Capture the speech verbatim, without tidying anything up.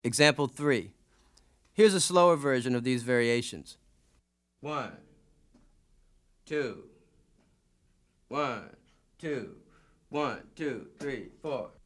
Example three. Here's a slower version of these variations. One, two, one, two, one, two, three, four.